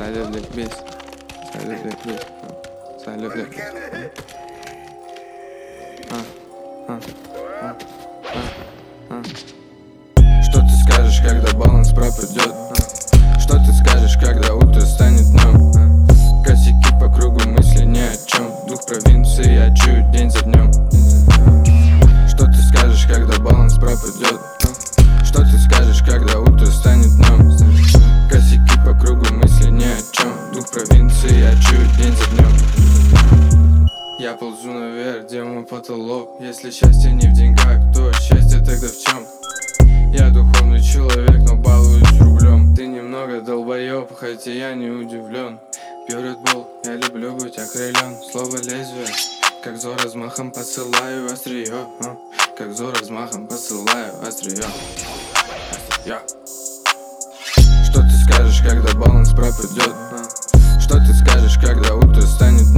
Silent beast. Что ты скажешь, когда баланс пропадет? Что ты скажешь, когда утро станет днем? Косяки по кругу, мысли ни о чем. Дух провинции я чую день за днем. Что ты скажешь, когда баланс пропадет? Что ты скажешь, когда утро станет днем? Косяки по кругу, мысли ни о чем. Дух провинции я чую день за днем. Я ползу наверх, где мой потолок? Если счастье не в деньгах, то счастье тогда в чем? Я духовный человек, но балуюсь рублем. Ты немного долбоёб, хотя я не удивлен. Пью Red Bull, я люблю быть окрылен. Слово лезвие, как зор размахом посылаю острие. Как зор размахом посылаю острие. Что ты скажешь, когда баланс пропадет? Что ты скажешь, когда утро станет